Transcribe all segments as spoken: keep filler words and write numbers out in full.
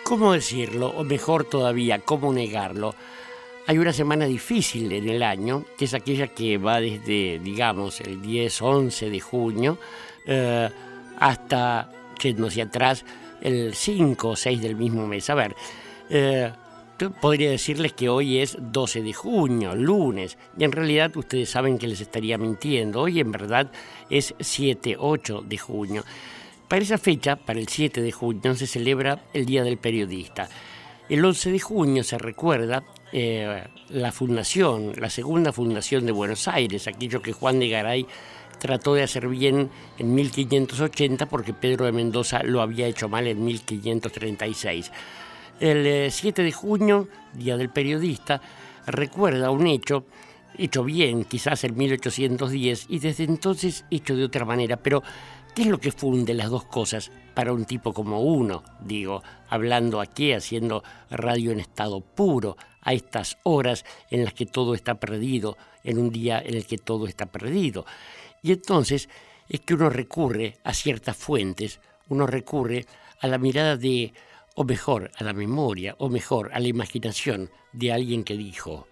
¿Cómo decirlo? O mejor todavía, ¿cómo negarlo? Hay una semana difícil en el año, que es aquella que va desde, digamos, el diez, once de junio, eh, hasta, yendo hacia atrás, el cinco o seis del mismo mes. A ver, eh, podría decirles que hoy es doce de junio, lunes, y en realidad ustedes saben que les estaría mintiendo. Hoy en verdad es siete, ocho de junio. Para esa fecha, para el siete de junio, se celebra el Día del Periodista. El once de junio se recuerda eh, la fundación, la segunda fundación de Buenos Aires, aquello que Juan de Garay trató de hacer bien en mil quinientos ochenta porque Pedro de Mendoza lo había hecho mal en mil quinientos treinta y seis. El eh, siete de junio, Día del Periodista, recuerda un hecho, hecho bien quizás en mil ochocientos diez y desde entonces hecho de otra manera, pero ¿qué es lo que funde las dos cosas para un tipo como uno? Digo, hablando aquí, haciendo radio en estado puro, a estas horas en las que todo está perdido, en un día en el que todo está perdido. Y entonces es que uno recurre a ciertas fuentes, uno recurre a la mirada de, o mejor, a la memoria, o mejor, a la imaginación de alguien que dijo: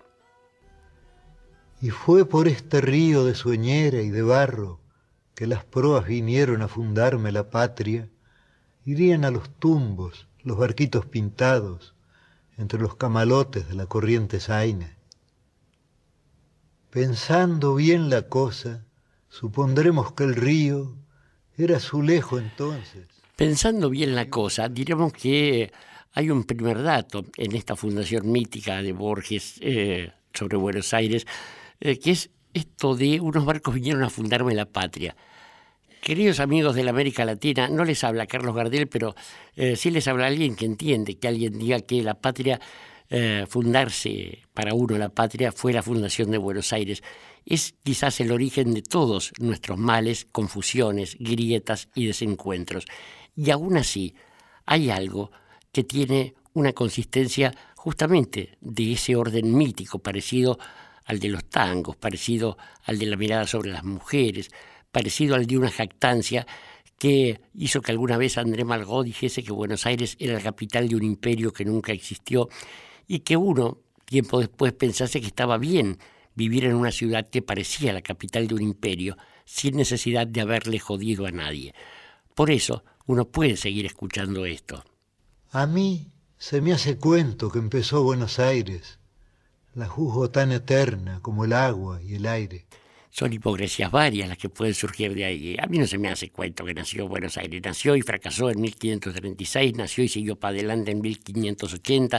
y fue por este río de sueñera y de barro que las proas vinieron a fundarme la patria. Irían a los tumbos, los barquitos pintados, entre los camalotes de la corriente zaina. Pensando bien la cosa, supondremos que el río era Azulejo entonces. Pensando bien la cosa, diremos que hay un primer dato en esta fundación mítica de Borges eh, sobre Buenos Aires, eh, que es esto de unos barcos vinieron a fundarme la patria. Queridos amigos de la América Latina, no les habla Carlos Gardel, pero eh, sí les habla alguien que entiende, que alguien diga que la patria, eh, fundarse para uno la patria fue la fundación de Buenos Aires. Es quizás el origen de todos nuestros males, confusiones, grietas y desencuentros. Y aún así hay algo que tiene una consistencia justamente de ese orden mítico, parecido al de los tangos, parecido al de la mirada sobre las mujeres, parecido al de una jactancia que hizo que alguna vez André Malraux dijese que Buenos Aires era la capital de un imperio que nunca existió y que uno, tiempo después, pensase que estaba bien vivir en una ciudad que parecía la capital de un imperio sin necesidad de haberle jodido a nadie. Por eso uno puede seguir escuchando esto. A mí se me hace cuento que empezó Buenos Aires. La juzgo tan eterna como el agua y el aire. Son hipocresías varias las que pueden surgir de ahí. A mí no se me hace cuento que nació Buenos Aires. Nació y fracasó en mil quinientos treinta y seis, nació y siguió para adelante en mil quinientos ochenta,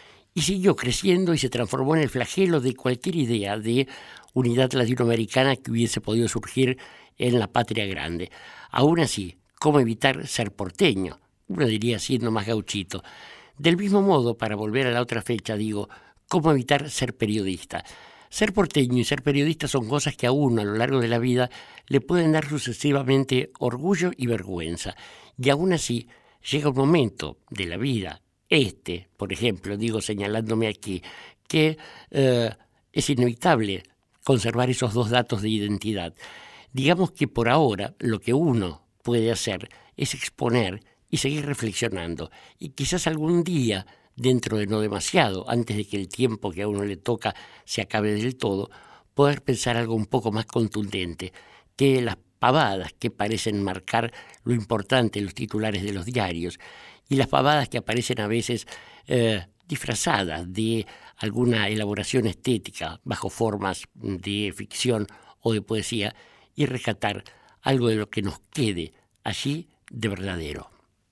y siguió creciendo y se transformó en el flagelo de cualquier idea de unidad latinoamericana que hubiese podido surgir en la patria grande. Aún así, ¿cómo evitar ser porteño? Uno diría siendo más gauchito. Del mismo modo, para volver a la otra fecha, digo, ¿cómo evitar ser periodista? Ser porteño y ser periodista son cosas que a uno a lo largo de la vida le pueden dar sucesivamente orgullo y vergüenza. Y aún así llega un momento de la vida, este, por ejemplo, digo señalándome aquí, que eh, es inevitable conservar esos dos datos de identidad. Digamos que por ahora lo que uno puede hacer es exponer y seguir reflexionando. Y quizás algún día, dentro de no demasiado, antes de que el tiempo que a uno le toca se acabe del todo, poder pensar algo un poco más contundente que las pavadas que parecen marcar lo importante en los titulares de los diarios y las pavadas que aparecen a veces eh, disfrazadas de alguna elaboración estética bajo formas de ficción o de poesía y rescatar algo de lo que nos quede allí de verdadero.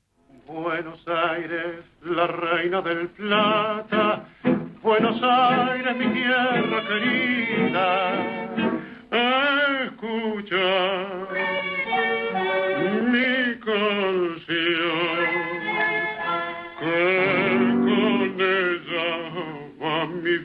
Buenos Aires, la reina del plata, Buenos Aires, mi tierra querida, escucha mi canción, que con ella va mi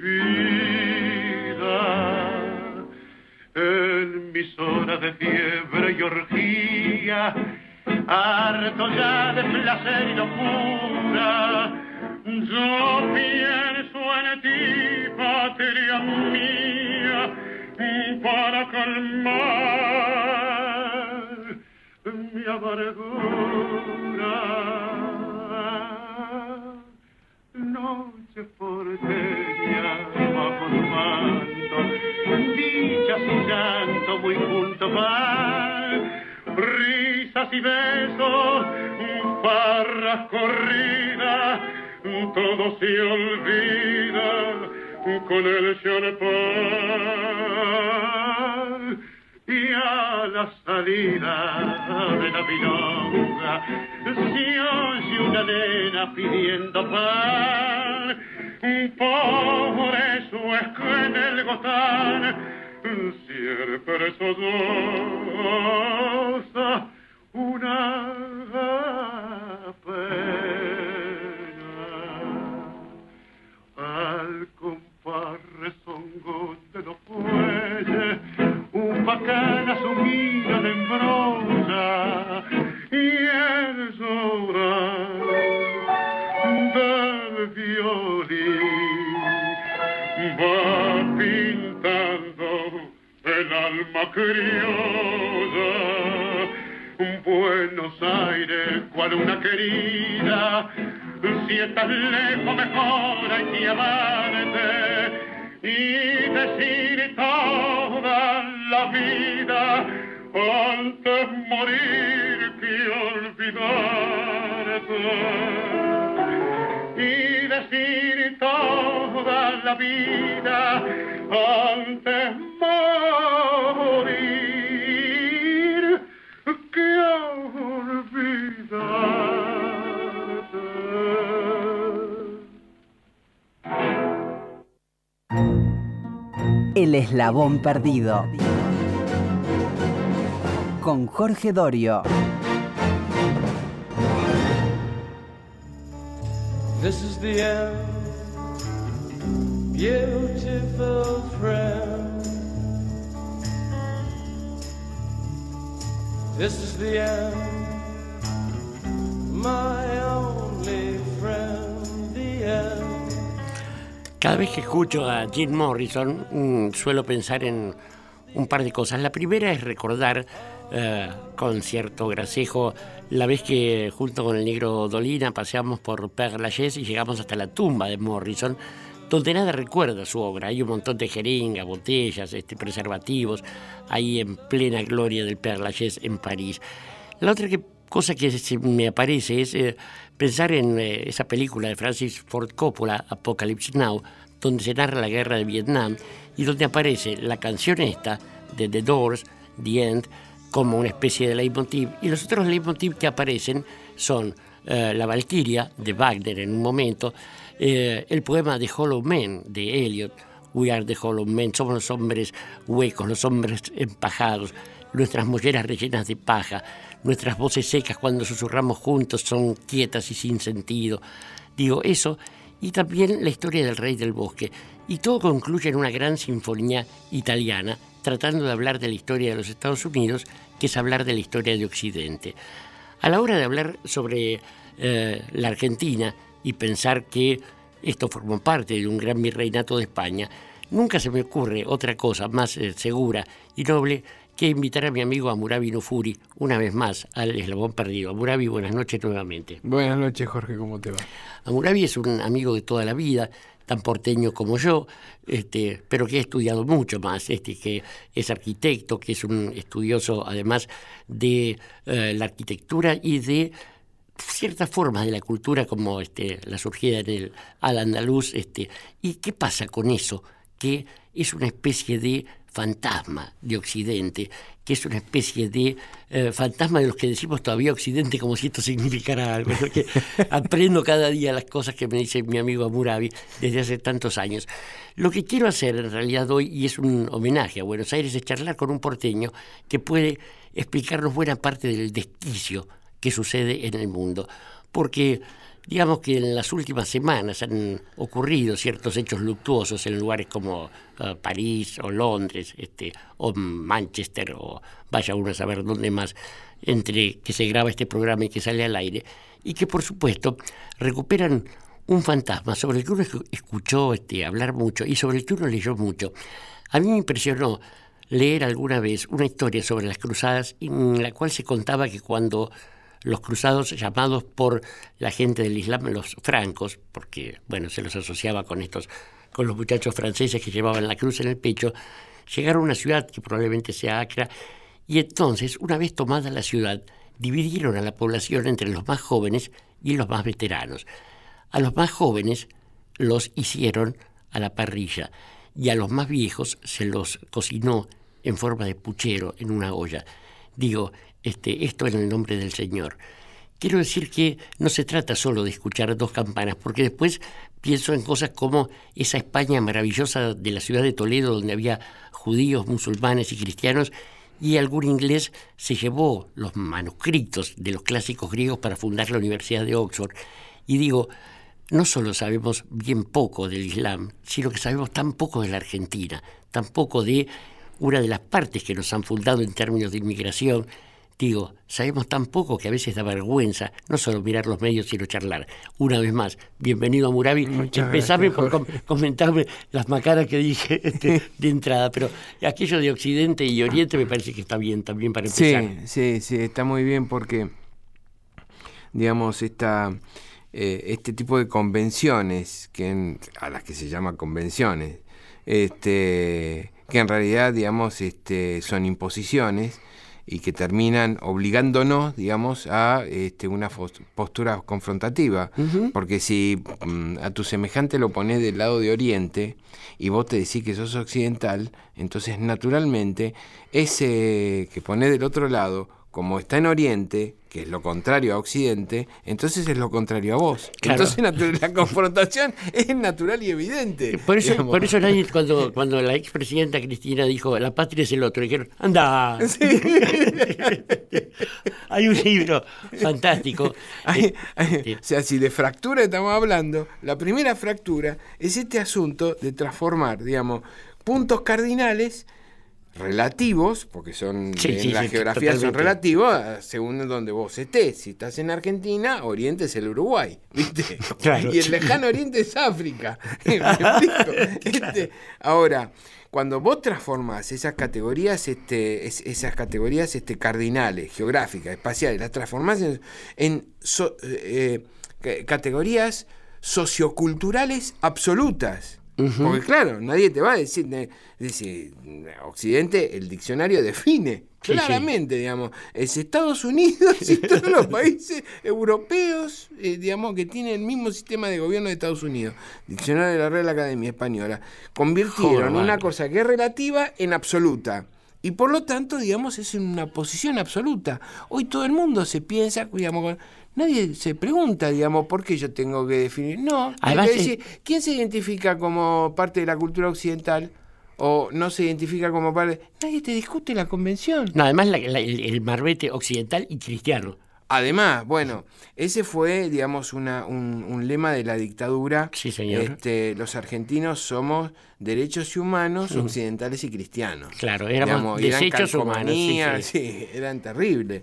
vida, en mis horas de fiebre y orgía, harto ya de placer y locura, yo pienso en ti, patria mía, para calmar mi amargura. Noche porteña bajo tu manto, dichas y llanto muy juntos van, risas y besos, farras corridas, todo se olvida con el champán. Y a la salida de la milonga se oye una nena pidiendo pan. Por eso es que en el gozar siempre sodosa una pena. Al compás rezongón de los fuelles un bacana sumido de embrolla y el llorar del violín va pintando el alma criolla. Buenos Aires, cual una querida, si estás lejos mejor hay que amarte y decir toda la vida antes morir que olvidarte, y decir toda la vida antes morir que olvidarte. El eslabón perdido con Jorge Dorio. This is the end, beautiful friend. This is the end, my only friend, the end. Cada vez que escucho a Jim Morrison mmm, suelo pensar en un par de cosas. La primera es recordar eh, con cierto gracejo la vez que junto con el negro Dolina paseamos por Père Lachaise y llegamos hasta la tumba de Morrison, donde nada recuerda su obra. Hay un montón de jeringas, botellas, este, preservativos, ahí en plena gloria del Père Lachaise en París. La otra que, cosa que se me aparece es eh, pensar en eh, esa película de Francis Ford Coppola, Apocalypse Now, donde se narra la guerra de Vietnam y donde aparece la canción esta de The Doors, The End, como una especie de leitmotiv, y los otros leitmotiv que aparecen son eh, La Valquiria de Wagner en un momento, eh, el poema de Hollow Men de Eliot, We are the Hollow Men, somos los hombres huecos, los hombres empajados, nuestras molleras rellenas de paja, nuestras voces secas cuando susurramos juntos son quietas y sin sentido. Digo eso, y también la historia del Rey del Bosque. Y todo concluye en una gran sinfonía italiana, tratando de hablar de la historia de los Estados Unidos, que es hablar de la historia de Occidente. A la hora de hablar sobre eh, la Argentina y pensar que esto formó parte de un gran virreinato de España, nunca se me ocurre otra cosa más eh, segura y noble que invitar a mi amigo Amurabi Nufuri una vez más al Eslabón Perdido. Amurabi, buenas noches nuevamente. Buenas noches, Jorge, ¿cómo te va? Amurabi es un amigo de toda la vida, tan porteño como yo, este, pero que ha estudiado mucho más, este, que es arquitecto, que es un estudioso además de eh, la arquitectura y de ciertas formas de la cultura como este, la surgida en el al-andaluz. Este, ¿Y qué pasa con eso? Que es una especie de fantasma de Occidente, que es una especie de eh, fantasma de los que decimos todavía Occidente como si esto significara algo, porque aprendo cada día las cosas que me dice mi amigo Amurabi desde hace tantos años. Lo que quiero hacer en realidad hoy, y es un homenaje a Buenos Aires, es charlar con un porteño que puede explicarnos buena parte del desquicio que sucede en el mundo, porque digamos que en las últimas semanas han ocurrido ciertos hechos luctuosos en lugares como uh, París o Londres, este, o Manchester, o vaya uno a saber dónde más, entre que se graba este programa y que sale al aire, y que por supuesto recuperan un fantasma sobre el que uno escuchó este, hablar mucho y sobre el que uno leyó mucho. A mí me impresionó leer alguna vez una historia sobre las cruzadas en la cual se contaba que cuando los cruzados llamados por la gente del Islam los francos, porque bueno, se los asociaba con estos, con los muchachos franceses que llevaban la cruz en el pecho, llegaron a una ciudad que probablemente sea Acra, y entonces, una vez tomada la ciudad, dividieron a la población entre los más jóvenes y los más veteranos. A los más jóvenes los hicieron a la parrilla y a los más viejos se los cocinó en forma de puchero en una olla. Digo, este, esto en el nombre del Señor. Quiero decir que no se trata solo de escuchar dos campanas, porque después pienso en cosas como esa España maravillosa de la ciudad de Toledo, donde había judíos, musulmanes y cristianos, y algún inglés se llevó los manuscritos de los clásicos griegos para fundar la Universidad de Oxford. Y digo, no solo sabemos bien poco del Islam, sino que sabemos tan poco de la Argentina, tan poco de una de las partes que nos han fundado en términos de inmigración. Digo, sabemos tan poco que a veces da vergüenza no solo mirar los medios, sino charlar. Una vez más, bienvenido a Murabi. Empezame por com- comentarme las macaras que dije este, de entrada, pero aquello de Occidente y Oriente me parece que está bien también para empezar. Sí, sí, sí, está muy bien porque, digamos, esta, eh, este tipo de convenciones, que en, a las que se llama convenciones, este, que en realidad, digamos, este, son imposiciones, y que terminan obligándonos, digamos, a este, una postura confrontativa. Uh-huh. Porque si mm, a tu semejante lo pones del lado de Oriente y vos te decís que sos occidental, entonces naturalmente ese que ponés del otro lado, como está en Oriente, que es lo contrario a Occidente, entonces es lo contrario a vos. Claro. Entonces la confrontación es natural y evidente. Por eso, por eso nadie, cuando, cuando la expresidenta Cristina dijo, la patria es el otro, dijeron, anda. Sí. Hay un libro fantástico. Hay, hay, o sea, si de fractura estamos hablando, la primera fractura es este asunto de transformar, digamos, puntos cardinales relativos, porque son sí, en sí, la sí, geografía totalmente. son relativos según donde vos estés. Si estás en Argentina, Oriente es el Uruguay, ¿viste? Claro. Y el lejano Oriente es África. ¿Me explico? Este, ahora, cuando vos transformás esas categorías, este, es, esas categorías este, cardinales, geográficas, espaciales, las transformás en, en so, eh, categorías socioculturales absolutas. Uh-huh. Porque claro, nadie te va a decir, decir, Occidente, el diccionario define sí, claramente, sí. digamos, es Estados Unidos y todos los países europeos, eh, digamos, que tienen el mismo sistema de gobierno de Estados Unidos. Diccionario de la Real Academia Española. Convirtieron Joder, una cosa que es relativa en absoluta. Y por lo tanto, digamos, es una posición absoluta. Hoy todo el mundo se piensa, digamos, con... Nadie se pregunta, digamos, ¿por qué yo tengo que definir? No, Además, hay que decir, ¿quién se identifica como parte de la cultura occidental o no se identifica como parte? Nadie te discute la convención. No, además la, la, el, el marbete occidental y cristiano. Además, bueno, ese fue, digamos, una, un, un lema de la dictadura. Sí, señor. Este, los argentinos somos derechos y humanos, uh-huh. occidentales y cristianos. Claro, éramos digamos, desechos humanos. Sí, sí. sí, eran terribles.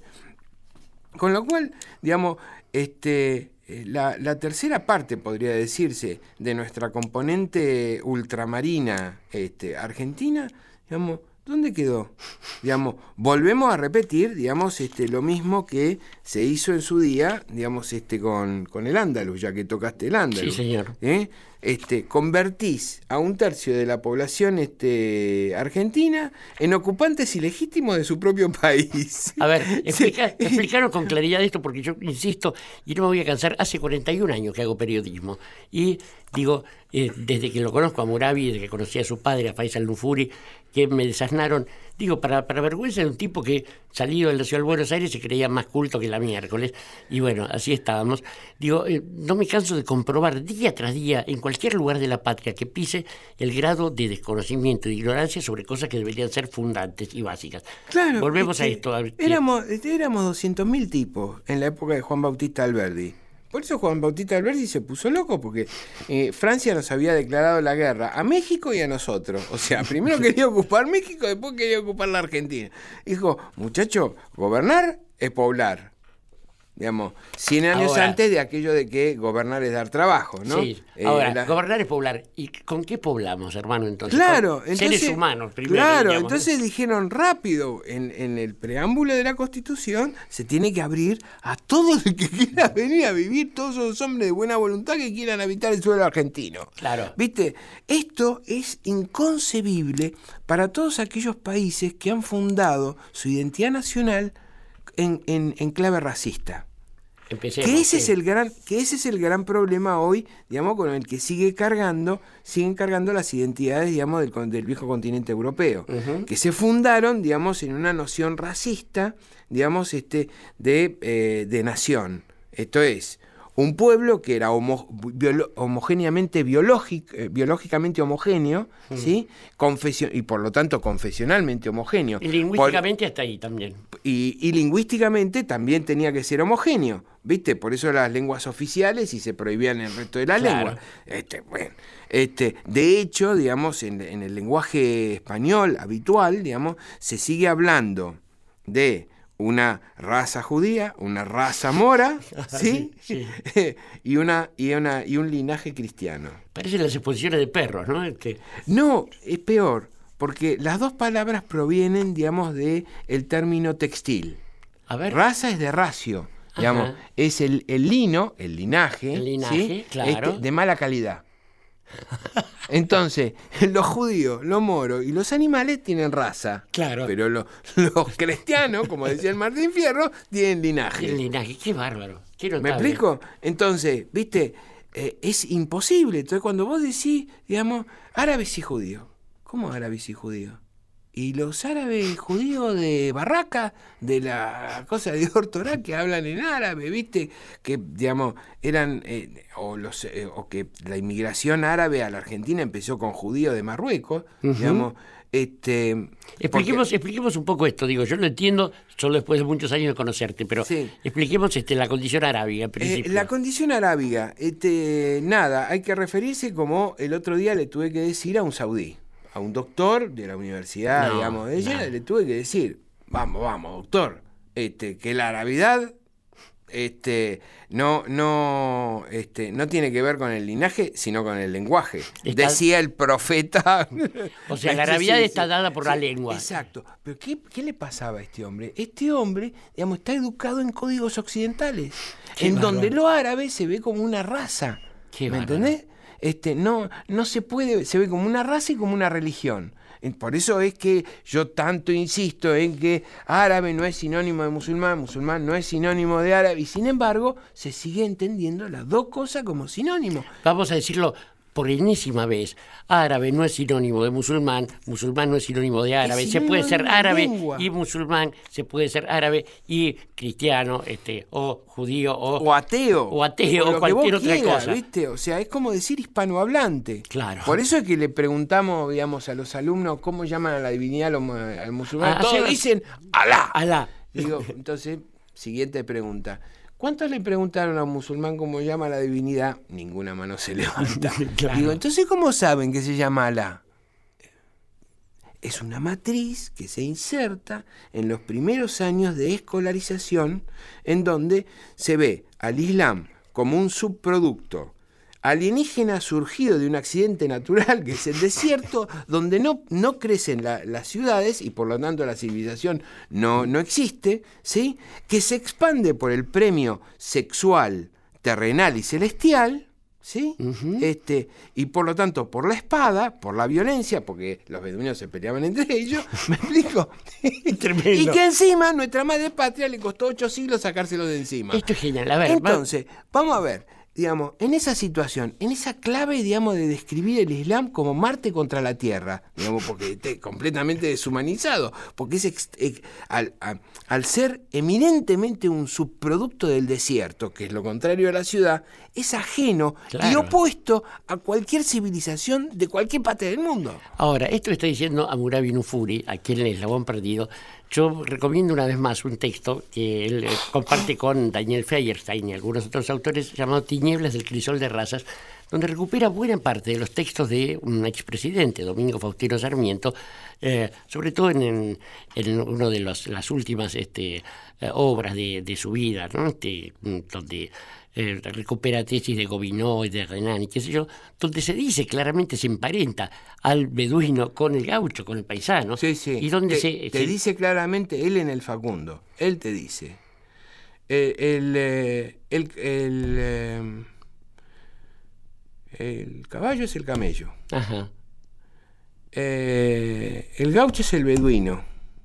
Con lo cual, digamos, este, la, la tercera parte, podría decirse, de nuestra componente ultramarina este, argentina, digamos, ¿dónde quedó? Digamos, volvemos a repetir, digamos, este, lo mismo que se hizo en su día, digamos, este, con, con el Andaluz, ya que tocaste el Andaluz. Sí, señor. ¿Eh? Este, convertís a un tercio de la población este, argentina en ocupantes ilegítimos de su propio país. A ver, explica, explicaros con claridad esto, porque yo insisto, y no me voy a cansar, hace cuarenta y un años que hago periodismo, y digo, eh, desde que lo conozco a Murabi, desde que conocí a su padre, a Faisal Nufuri, que me desasnaron, digo, para, para vergüenza de un tipo que salido de la ciudad de Buenos Aires se creía más culto que la miércoles, y bueno, así estábamos. Digo, eh, no me canso de comprobar día tras día, en cualquier lugar de la patria que pise, el grado de desconocimiento y de ignorancia sobre cosas que deberían ser fundantes y básicas. Claro. Volvemos es a esto. A ver, éramos, éramos doscientos mil tipos en la época de Juan Bautista Alberdi. Por eso Juan Bautista Alberdi se puso loco, porque eh, Francia nos había declarado la guerra a México y a nosotros. O sea, primero quería ocupar México, después quería ocupar la Argentina. Dijo, muchacho, gobernar es poblar. digamos, cien años Ahora, antes de aquello de que gobernar es dar trabajo, ¿no? Sí. Eh, Ahora, la- gobernar es poblar. ¿Y con qué poblamos, hermano, entonces? Claro, Con entonces, seres humanos primero. Claro, digamos, entonces dijeron rápido, en, en el preámbulo de la Constitución se tiene que abrir a todo el que quiera venir a vivir, todos los hombres de buena voluntad que quieran habitar el suelo argentino. Claro. ¿Viste? Esto es inconcebible para todos aquellos países que han fundado su identidad nacional en, en, en clave racista. Empecemos, Que ese, sí. es el gran, que ese es el gran problema hoy, digamos, con el que sigue cargando, siguen cargando las identidades, digamos, del, con- del viejo continente europeo, Ujú. que se fundaron, digamos, en una noción racista, digamos, este, de, eh, de nación. Esto es, un pueblo que era homo- biolo- homogéneamente biológic- eh, biológicamente homogéneo, ¿sí? Confesio- y por lo tanto confesionalmente homogéneo. Y Por- lingüísticamente hasta ahí también. y, y lingüísticamente también tenía que ser homogéneo, ¿viste? Por eso las lenguas oficiales y se prohibían el resto de la Claro. lengua. Este, bueno, este, de hecho, digamos, en, en el lenguaje español habitual, digamos, se sigue hablando de una raza judía, una raza mora, ¿sí? Sí, y, una, y, una, y un linaje cristiano. Parecen las exposiciones de perros, ¿no? Este, No, es peor, porque las dos palabras provienen, digamos, de el término textil. a ver. Raza es de racio, digamos, Ajá. es el, el lino, el linaje, El linaje, ¿sí? claro. Este, de mala calidad. Entonces, los judíos, los moros y los animales tienen raza. Claro. Pero lo- los cristianos, como decía el Martín Fierro, tienen linaje. El linaje, qué bárbaro. Qué ¿Me notable. explico? Entonces, viste, eh, es imposible. Entonces, cuando vos decís, digamos, árabes y judíos, ¿cómo árabes y judíos? Y los árabes judíos de Barraca, de la cosa de Ortorá, que hablan en árabe, ¿viste? Que, digamos, eran, eh, o, los, eh, o que la inmigración árabe a la Argentina empezó con judíos de Marruecos, digamos, este... Expliquemos, expliquemos un poco esto, digo, yo lo entiendo solo después de muchos años de conocerte, pero Sí. expliquemos este, la condición arábiga en Eh, principio. la condición arábiga, este, nada, hay que referirse como el otro día le tuve que decir a un saudí, a un doctor de la universidad, No, digamos, de ella, no. le tuve que decir, vamos, vamos, doctor, este, que la arabidad este, no, no, este, no tiene que ver con el linaje, sino con el lenguaje. Está- Decía el profeta. O sea, la Sí, arabidad sí, está sí. dada por la Sí, lengua. Exacto. Pero ¿qué, qué le pasaba a este hombre? Este hombre, digamos, está educado en códigos occidentales, Qué en bárbaro. donde lo árabe se ve como una raza. Qué ¿Me bárbaro. entendés? Este, no, no se puede, se ve como una raza y como una religión. Eh, Por eso es que yo tanto insisto en que árabe no es sinónimo de musulmán, musulmán no es sinónimo de árabe, y sin embargo se sigue entendiendo las dos cosas como sinónimo. Vamos a decirlo por enésima vez. Árabe no es sinónimo de musulmán, musulmán no es sinónimo de árabe. Se sinónimo puede de ser una árabe lengua. y musulmán, se puede ser árabe y cristiano, este, o judío, o, O ateo. O ateo, lo o que cualquier vos otra quieras, cosa. ¿viste? O sea, es como decir hispanohablante. Claro. Por eso es que le preguntamos, digamos, a los alumnos cómo llaman a la divinidad al mu- al musulmán. Ah, Todos sí. dicen Alá. Alá. Digo, entonces, siguiente pregunta. ¿Cuántos le preguntaron a un musulmán cómo llama a la divinidad? Ninguna mano se levanta. Claro. Digo, entonces, ¿cómo saben que se llama Alá? Es una matriz que se inserta en los primeros años de escolarización, en donde se ve al Islam como un subproducto alienígena surgido de un accidente natural, que es el desierto, donde no, no crecen la- las ciudades y por lo tanto la civilización no, no existe, ¿sí? Que se expande por el premio sexual, terrenal y celestial, ¿sí? este, y por lo tanto por la espada, por la violencia, porque los beduinos se peleaban entre ellos, ¿me explico? Tremendo. Y que encima nuestra madre patria le costó ocho siglos sacárselo de encima. Esto es genial. A ver, va- Entonces, vamos a ver, digamos, en esa situación, en esa clave, digamos, de describir el Islam como Marte contra la Tierra, digamos, porque esté completamente deshumanizado, porque es ex- ex- al, a- al ser eminentemente un subproducto del desierto, que es lo contrario a la ciudad, es ajeno y Claro. opuesto a cualquier civilización de cualquier parte del mundo. Ahora, esto está diciendo Hammurabi Nufuri, aquí en el Eslabón Perdido. Yo recomiendo una vez más un texto que él eh, comparte con Daniel Feierstein y algunos otros autores llamado Tiñe Tinieblas del crisol de razas, donde recupera buena parte de los textos de un expresidente, Domingo Faustino Sarmiento, eh, sobre todo en, en, en una de los, las últimas este, eh, obras de, de su vida, ¿no? Este, donde eh, recupera tesis de Gobineau y de Renan y qué sé yo, donde se dice claramente, se emparenta al beduino con el gaucho, con el paisano. Sí, sí. Y donde te, se, te se... dice claramente, él en el Facundo, él te dice, eh, el, eh, el, el, eh, el caballo es el camello. Ajá. Eh, el gaucho es el beduino.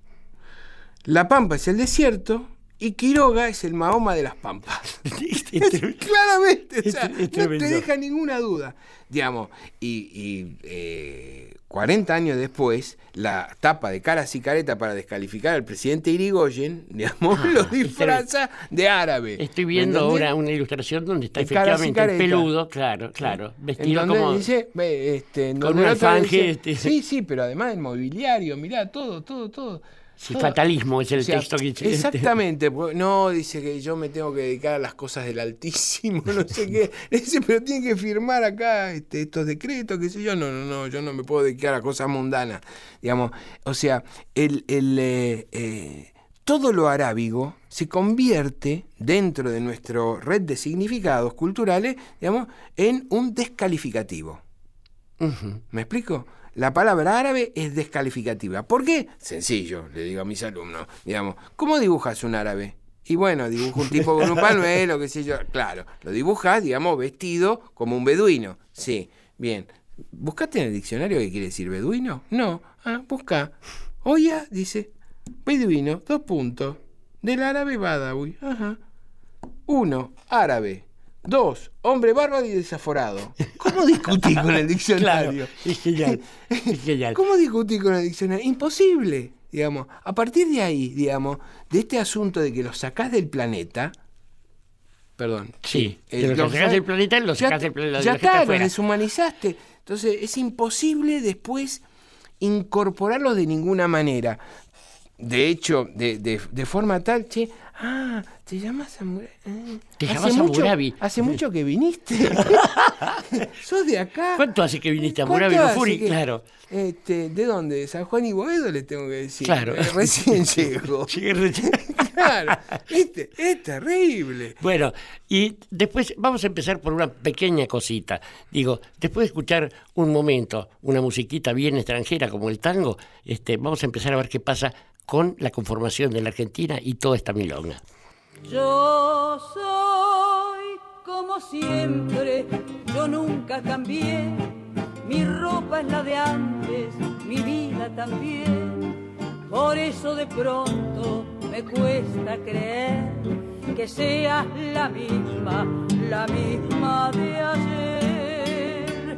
La pampa es el desierto y Quiroga es el Mahoma de las pampas. Claramente, o sea, no te deja ninguna duda. Digamos, y, y eh, cuarenta años después, la tapa de Caras y Careta para descalificar al presidente Irigoyen, digamos, ah, lo disfraza de árabe. Estoy viendo ahora una ilustración donde está efectivamente el peludo, claro, claro, vestido como dice, este, con un alfanje. Este... Sí, sí, pero además el mobiliario, mirá, todo, todo, todo. Sí, fatalismo es el o sea, texto que... Exactamente, no, dice que yo me tengo que dedicar a las cosas del Altísimo, no sé qué, dice, pero tiene que firmar acá este, estos decretos, qué sé yo, no, no, no, yo no me puedo dedicar a cosas mundanas, digamos, o sea, el, el, eh, eh, todo lo arábigo se convierte dentro de nuestra red de significados culturales, digamos, en un descalificativo. Uh-huh. ¿Me explico? La palabra árabe es descalificativa. ¿Por qué? Sencillo, le digo a mis alumnos. Digamos, ¿cómo dibujas un árabe? Y bueno, dibujo un tipo con un panuelo, qué sé yo. Claro, lo dibujas, digamos, vestido como un beduino. Sí, bien. ¿Buscaste en el diccionario qué quiere decir beduino? No. Ah, busca. Oya, dice, beduino, dos puntos. Del árabe badawi. Ajá. Uno, árabe. Dos, hombre bárbaro y desaforado. ¿Cómo discutí con el diccionario? Claro, es genial, es genial. ¿Cómo discutí con el diccionario? Imposible, digamos. A partir de ahí, digamos, de este asunto de que lo sacás del planeta, perdón. Sí, eh, lo, lo sacás del planeta, lo sacás del planeta. Ya está, lo deshumanizaste. Entonces, es imposible después incorporarlos de ninguna manera. De hecho, de, de, de forma tal, che, ah, te llamas Hammurabi. Eh. Te llamas Hammurabi. Hace mucho que viniste. Sos de acá. ¿Cuánto hace que viniste a Hammurabi Nufuri? Claro. Este, ¿de dónde? ¿De San Juan y Boedo? Le tengo que decir. Claro. Eh, recién llegó. Llegué recién. Claro. ¿Viste? Es terrible. Bueno, y después vamos a empezar por una pequeña cosita. Digo, después de escuchar un momento una musiquita bien extranjera como el tango, este, vamos a empezar a ver qué pasa con la conformación de la Argentina y toda esta milonga. Yo soy como siempre, yo nunca cambié, mi ropa es la de antes, mi vida también, por eso de pronto me cuesta creer que seas la misma, la misma de ayer.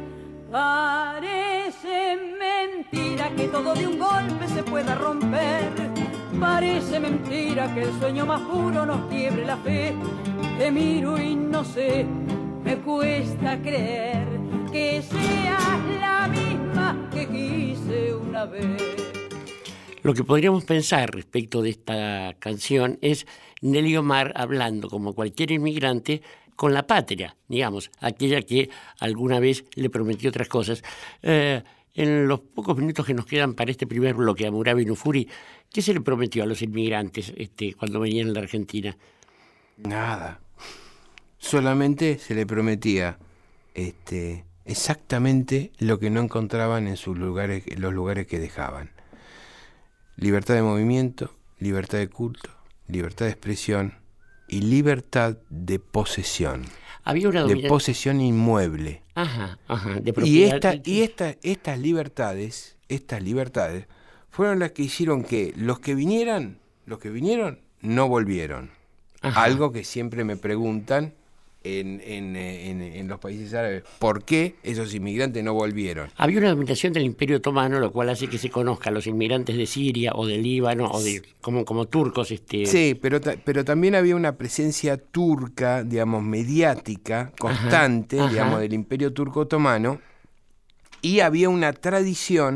Parece mentira que todo de un golpe se pueda romper. Parece mentira que el sueño más puro nos quiebre la fe. Te miro y no sé, me cuesta creer que seas la misma que quise una vez. Lo que podríamos pensar respecto de esta canción es Nelly Omar hablando, como cualquier inmigrante, con la patria, digamos, aquella que alguna vez le prometió otras cosas. Eh, en los pocos minutos que nos quedan para este primer bloque, Hammurabi Nufuri, ¿qué se le prometió a los inmigrantes este, cuando venían a la Argentina? Nada. Solamente se le prometía este, exactamente lo que no encontraban en sus lugares, en los lugares que dejaban. Libertad de movimiento, libertad de culto, libertad de expresión y libertad de posesión. Había una de posesión inmueble. Ajá, ajá, de propiedad. Y, esta, y esta, estas libertades, estas libertades fueron las que hicieron que los que vinieran, los que vinieron no volvieron. Ajá. Algo que siempre me preguntan en, en, en, en los países árabes, ¿por qué esos inmigrantes no volvieron? Había una dominación del Imperio Otomano, lo cual hace que se conozca a los inmigrantes de Siria o de Líbano o de como, como turcos. Este... Sí, pero, pero también había una presencia turca, digamos, mediática, constante, ajá, ajá. digamos, del Imperio Turco Otomano, y había una tradición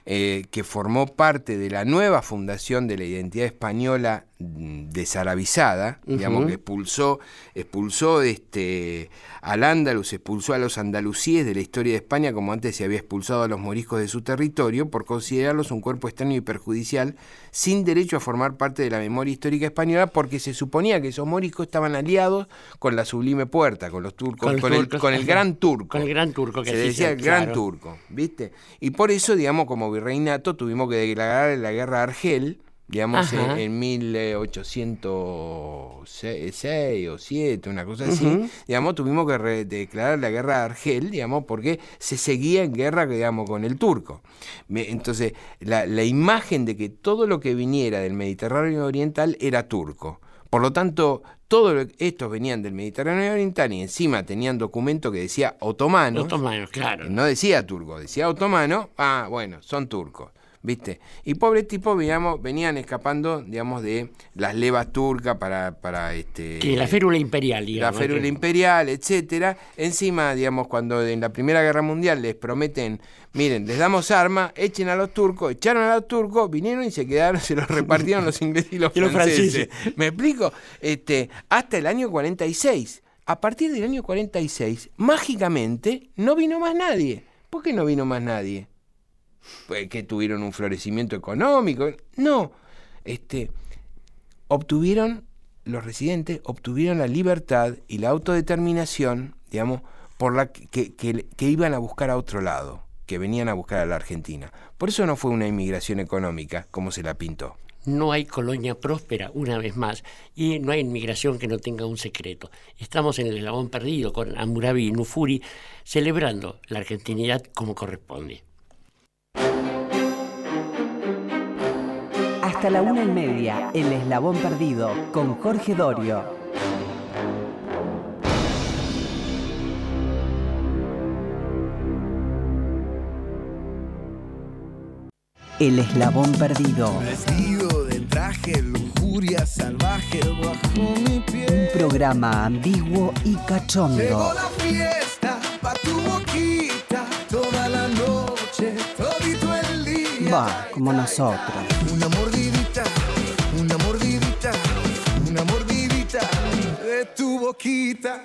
eh, que formó parte de la nueva fundación de la identidad española desarabizada, uh-huh. digamos, que expulsó, expulsó este, al Andalus, expulsó a los andalusíes de la historia de España, como antes se había expulsado a los moriscos de su territorio, por considerarlos un cuerpo extraño y perjudicial, sin derecho a formar parte de la memoria histórica española, porque se suponía que esos moriscos estaban aliados con la Sublime Puerta, con los turcos, con, con, el, turcos, con el Gran Turco. Con el Gran Turco, que se sí, decía sí, el Gran claro. Turco, ¿viste? Y por eso, digamos, como virreinato, tuvimos que declarar la guerra de Argel, digamos, en, en mil ochocientos seis o siete, una cosa así, uh-huh. digamos, tuvimos que re- declarar la guerra de Argel, digamos, porque se seguía en guerra, digamos, con el turco. Me, entonces, la, la imagen de que todo lo que viniera del Mediterráneo oriental era turco. Por lo tanto, todos estos venían del Mediterráneo oriental y encima tenían documento que decía otomano. Otomano, claro. No decía turco, decía otomano. Ah, bueno, son turcos. ¿Viste? Y pobres tipos, digamos, venían escapando, digamos, de las levas turcas para, para este. Que la férula imperial, digamos. La férula que... imperial, etcétera. Encima, digamos, cuando en la Primera Guerra Mundial les prometen, miren, les damos armas, echen a los turcos, echaron a los turcos, vinieron y se quedaron, se los repartieron los ingleses y los, y los franceses. franceses. ¿Me explico? Este, hasta el año cuarenta y seis. A partir del año cuarenta y seis, mágicamente, no vino más nadie. ¿Por qué no vino más nadie? Pues que tuvieron un florecimiento económico. No, este, obtuvieron, los residentes obtuvieron la libertad y la autodeterminación, digamos, por la que, que, que iban a buscar a otro lado, que venían a buscar a la Argentina. Por eso no fue una inmigración económica, como se la pintó. No hay colonia próspera, una vez más, y no hay inmigración que no tenga un secreto. Estamos en el eslabón perdido con Hammurabi y Nufuri, celebrando la argentinidad como corresponde. Hasta la una y media, El Eslabón Perdido, con Jorge Dorio. El Eslabón Perdido. Vestido de traje, lujuria salvaje bajo mi piel. Un programa ambiguo y cachondo. Llegó la fiesta pa' tu boquita, toda la noche, todito el día. Va, como nosotros. Una mordidita, una mordidita, una mordidita de tu boquita.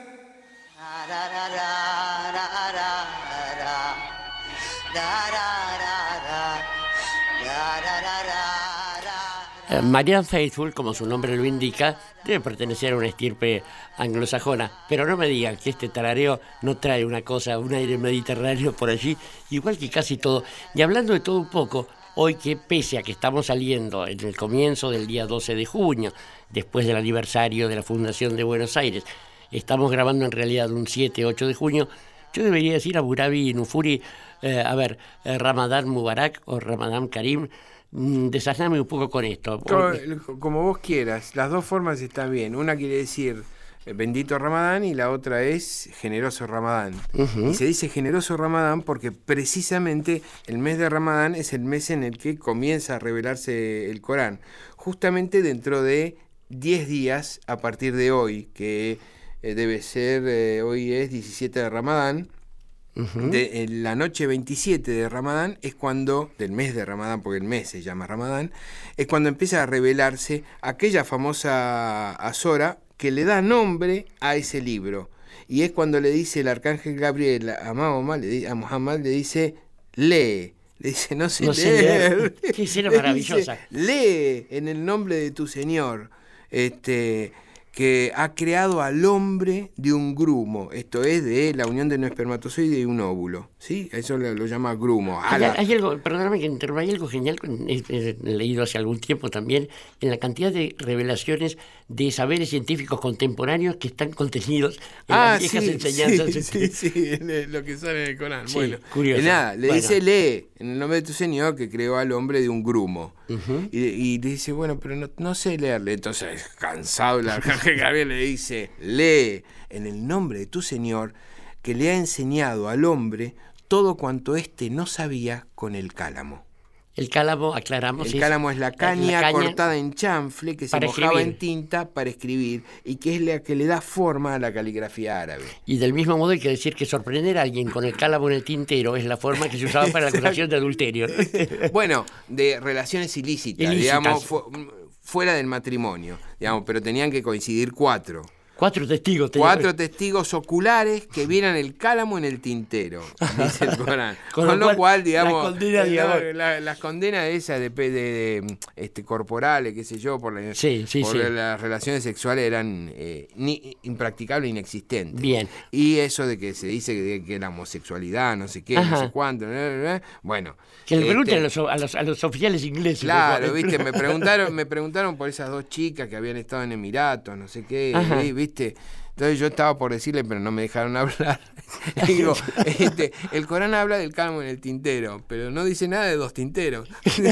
Eh, Marianne Faithfull, como su nombre lo indica, debe pertenecer a una estirpe anglosajona, pero no me digan que este tarareo no trae una cosa, un aire mediterráneo por allí, igual que casi todo. Y hablando de todo un poco, hoy que pese a que estamos saliendo en el comienzo del día doce de junio, después del aniversario de la fundación de Buenos Aires, estamos grabando en realidad un siete, ocho de junio, yo debería decir a Hammurabi y Nufuri, eh, a ver, eh, Ramadán Mubarak o Ramadán Karim, mm, desasname un poco con esto. Como, como vos quieras, las dos formas están bien. Una quiere decir eh, bendito Ramadán y la otra es generoso Ramadán. Uh-huh. Y se dice generoso Ramadán porque precisamente el mes de Ramadán es el mes en el que comienza a revelarse el Corán. Justamente dentro de diez días a partir de hoy, que eh, debe ser, eh, hoy es diecisiete de Ramadán. Uh-huh. De, en la noche veintisiete de Ramadán es cuando, del mes de Ramadán, porque el mes se llama Ramadán, es cuando empieza a revelarse aquella famosa azora que le da nombre a ese libro. Y es cuando le dice el arcángel Gabriel a Mahoma, le di, a Muhammad, le dice, lee. Le dice, no sé no leer. Sé leer. Qué escena maravillosa. Dice, lee en el nombre de tu Señor. Este... que ha creado al hombre de un grumo, esto es, de la unión de un espermatozoide y un óvulo, ¿sí? Eso lo, lo llama grumo. Hay, hay algo, perdóname que interrumpa, hay algo genial, he, he leído hace algún tiempo también, en la cantidad de revelaciones de saberes científicos contemporáneos que están contenidos en ah, las viejas sí, enseñanzas. Sí, sí, sí, en lo que sale en el Corán. Sí, bueno, curioso. Nada, le bueno. dice, lee, en el nombre de tu Señor, que creó al hombre de un grumo. Uh-huh. Y, y le dice, bueno, pero no, no sé leerle. Entonces, cansado, el arcángel Gabriel le dice, lee en el nombre de tu Señor, que le ha enseñado al hombre todo cuanto éste no sabía con el cálamo. El cálamo, aclaramos. El es, cálamo es la caña, la caña cortada en chanfle que se mojaba escribir. en tinta para escribir y que es la que le da forma a la caligrafía árabe. Y del mismo modo hay que decir que sorprender a alguien con el cálamo en el tintero es la forma que se usaba para la acusación de adulterio. Bueno, de relaciones ilícitas, Ilícitas. digamos, fu fuera del matrimonio, digamos, pero tenían que coincidir cuatro. Cuatro testigos. Tenía... Cuatro testigos oculares que vieran el cálamo en el tintero, dice el Corán. Con, Con lo lo cual, digamos, la condena, eh, digamos. la- la- las condenas esas de, de, de, este, corporales, qué sé yo, por, la- Sí, sí, por sí. las relaciones sexuales eran eh, ni, impracticables, inexistentes. Bien. Y eso de que se dice que, que la homosexualidad, no sé qué, Ajá. no sé cuánto, bla, bla, bla, bueno. Que le pregunten este, a, los, a, los, a los oficiales ingleses. Claro, por viste, favor. me preguntaron, me preguntaron por esas dos chicas que habían estado en Emiratos, no sé qué, Ajá. y, viste. Entonces yo estaba por decirle, pero no me dejaron hablar. Digo, este, el Corán habla del cálamo en el tintero, pero no dice nada de dos tinteros.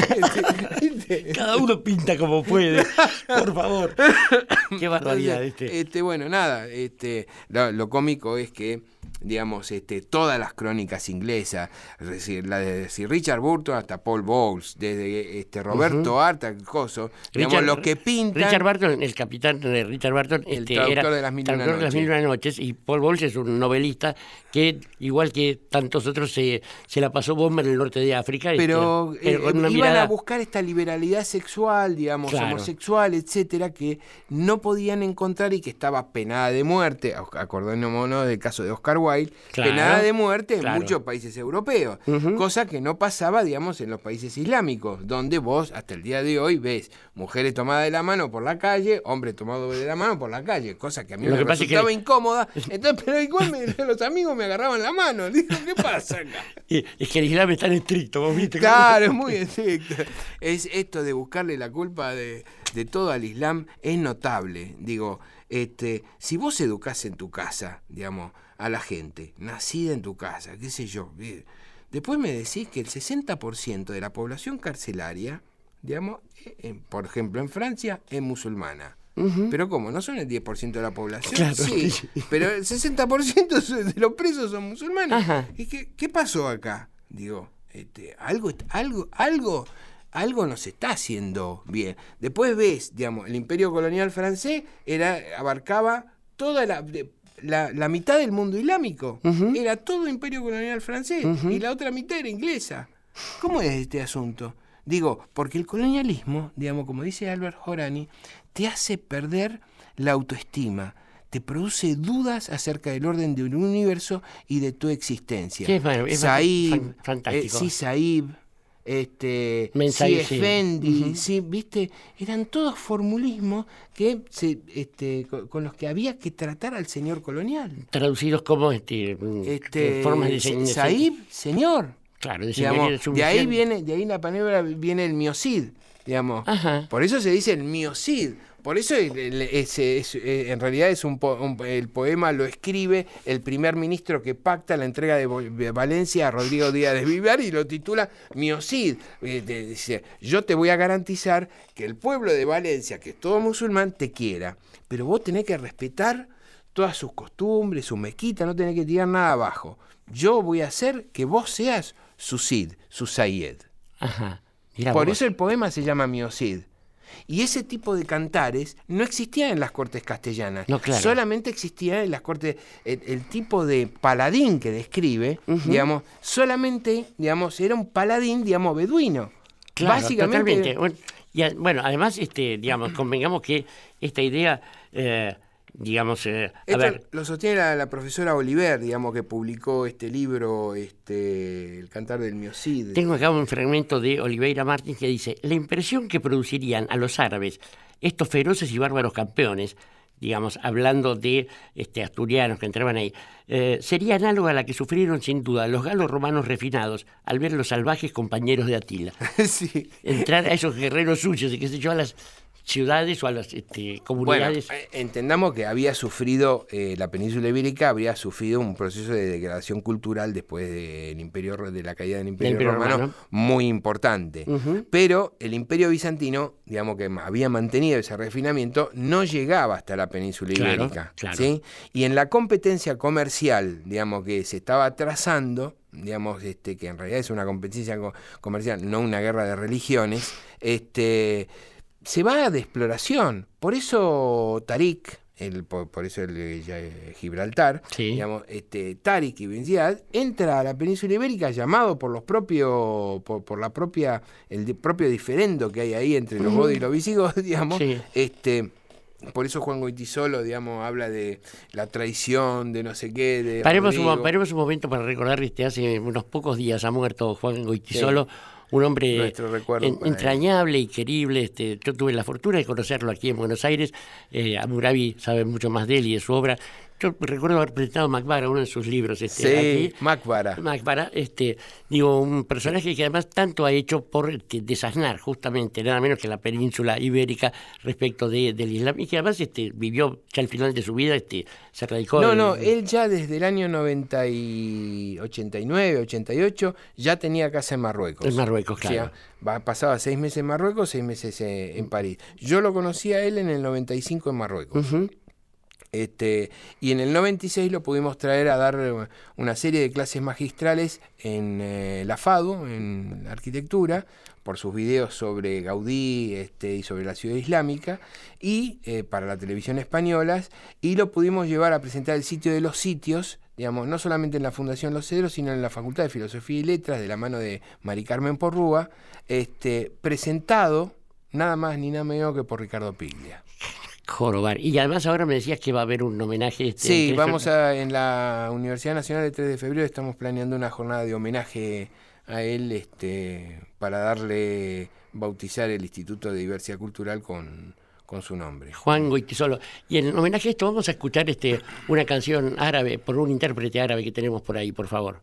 ¿Viste? Cada uno pinta como puede. Por favor. Qué barbaridad. Entonces, Este. este, bueno, nada, este, lo, lo cómico es que, digamos, este, todas las crónicas inglesas, es decir, la de Sir Richard Burton hasta Paul Bowles, desde este, Roberto Ujú. Hart, el coso, digamos, Richard- lo que pintan. Richard Barton, el capitán de Richard Barton, El este, traductor era de las Mil y una traductor de las noches. Mil y una noches, y Paul Bowles es un novelista que, igual que tantos otros, se, se la pasó bomba en el norte de África. Pero, este, pero eh, con una iban mirada- a buscar esta liberalidad sexual, digamos, Claro. homosexual, etcétera, que no podían encontrar y que estaba penada de muerte. Acordémonos del caso de Oscar Wilde, Claro, penada de muerte en claro. muchos países europeos, Ujú. cosa que no pasaba, digamos, en los países islámicos, donde vos hasta el día de hoy ves mujeres tomadas de la mano por la calle, hombres tomados de la mano por la calle, cosa que a mí Lo me que pasa es que- resultaba incómoda. Entonces, pero igual me- los amigos me agarraban la mano. Digo, ¿qué pasa acá? Y- Es que el Islam es tan estricto, vos viste. Claro, es muy estricto. Es esto de buscarle la culpa de, de todo al Islam es notable. Digo, este, si vos educás en tu casa, digamos, a la gente, nacida en tu casa, qué sé yo, bien, después me decís que el sesenta por ciento de la población carcelaria, digamos, eh, en- por ejemplo, en Francia, es musulmana. Ujú. Pero ¿cómo? ¿No son el diez por ciento de la población? Claro. Sí, pero el sesenta por ciento de los presos son musulmanes. Ajá. ¿Y qué, qué pasó acá? Digo, este, algo, algo, algo, algo nos está haciendo bien. Después ves, digamos, el imperio colonial francés era, abarcaba toda la, de- la, la mitad del mundo islámico. Ujú. Era todo imperio colonial francés Ujú. y la otra mitad era inglesa. ¿Cómo es este asunto? Digo, porque el colonialismo, digamos, como dice Albert Horani, te hace perder la autoestima, te produce dudas acerca del orden del universo y de tu existencia. Sí, es mar- es Said, fan- fantástico. eh, sí, Saib, este, Mensaje, sí, sí. Effendi, Ujú. sí, viste, eran todos formulismos que se, este, con, con los que había que tratar al señor colonial. Traducidos como este, Este, formas de Sa- señ- Saib, señor. Claro, de Digamos, señoría de de sumisión. ahí viene, de ahí en la palabra viene el miocid, digamos. Ajá. Por eso se dice el miocid. Por eso el- el- ese es, eh, en realidad es un, po- un- el poema lo escribe el primer ministro que pacta la entrega de, Bo- de Valencia a Rodrigo Díaz de Vivar y lo titula Miocid. Eh, de- dice, yo te voy a garantizar que el pueblo de Valencia, que es todo musulmán, te quiera. Pero vos tenés que respetar todas sus costumbres, su mezquita, no tenés que tirar nada abajo. Yo voy a hacer que vos seas su Cid, su Sayed. Ajá. Mirá Por vos. eso el poema se llama Miocid. Y ese tipo de cantares no existía en las cortes castellanas. No, claro. Solamente existía en las cortes, el, el tipo de paladín que describe, Ujú. digamos, solamente, digamos, era un paladín, digamos, beduino. Claro, Básicamente. totalmente. Bueno, y a- bueno, además, este, digamos, convengamos que esta idea, eh, digamos, eh, a Esto ver, lo sostiene la, la profesora Oliver, digamos, que publicó este libro, este, El cantar del Miocid. tengo acá un fragmento de Oliveira Martins que dice: la impresión que producirían a los árabes estos feroces y bárbaros campeones, digamos, hablando de este, asturianos que entraban ahí, eh, sería análoga a la que sufrieron sin duda los galos romanos refinados al ver los salvajes compañeros de Atila. Sí. Entrar a esos guerreros suyos y qué sé yo, a las ciudades o a las este, Bueno, comunidades. eh, entendamos que había sufrido, eh, la península ibérica habría sufrido un proceso de degradación cultural después del imperio de la caída del imperio, Imperio romano, Romano. muy importante. Ujú. Pero el imperio bizantino, digamos que había mantenido ese refinamiento, no llegaba hasta la península Claro, ibérica. claro. ¿Sí? Y en la competencia comercial, digamos, que se estaba trazando, digamos, este, que en realidad es una competencia co- comercial, no una guerra de religiones, este, se va de exploración. Por eso Tarik, el, por, por eso el eh, Gibraltar, Sí. digamos, este, Tarik ibn Ziyad entra a la península ibérica llamado por los propios, por, por la propia, el de- propio diferendo que hay ahí entre los godos y los visigodos, digamos, Sí. este. Por eso Juan Goytisolo, digamos, habla de la traición, de no sé qué, de Paremos un, Rodrigo. mo- paremos un momento para recordar que hace unos pocos días ha muerto Juan Goytisolo, un hombre Nuestro recuerdo en- para él. entrañable y querible. Este, yo tuve la fortuna de conocerlo aquí en Buenos Aires. Eh, Hammurabi sabe mucho más de él y de su obra. Yo recuerdo haber presentado Macbara, uno de sus libros. Este, Sí, aquí. Macbara. Macbara, este, digo, un personaje que además tanto ha hecho por este, desasnar justamente, nada menos que la península ibérica respecto de, del Islam, y que además este, vivió ya al final de su vida, este, se radicó. No, en- no, él ya desde el año noventa y ochenta y nueve, ochenta y ocho ya tenía casa en Marruecos. En Marruecos, claro. O sea, va- pasaba seis meses en Marruecos, seis meses eh, en París. Yo lo conocí a él en el noventa y cinco en Marruecos. Ujú. Este, y en el noventa y seis lo pudimos traer a dar eh, una serie de clases magistrales en eh, la FADU, en la arquitectura, por sus videos sobre Gaudí este, y sobre la ciudad islámica, y eh, para la televisión española, y lo pudimos llevar a presentar el sitio de los sitios, digamos, no solamente en la Fundación Los Cedros, sino en la Facultad de Filosofía y Letras, de la mano de Mari Carmen Porrúa, este, presentado nada más ni nada menos que por Ricardo Piglia. Jorobar. Y además ahora me decías que va a haber un homenaje. Este, Sí, el tres vamos de- a, en la Universidad Nacional el tres de febrero estamos planeando una jornada de homenaje a él este, para darle, bautizar el Instituto de Diversidad Cultural con, con su nombre. Juan Goytisolo. Y en homenaje a esto vamos a escuchar este, una canción árabe por un intérprete árabe que tenemos por ahí, por favor.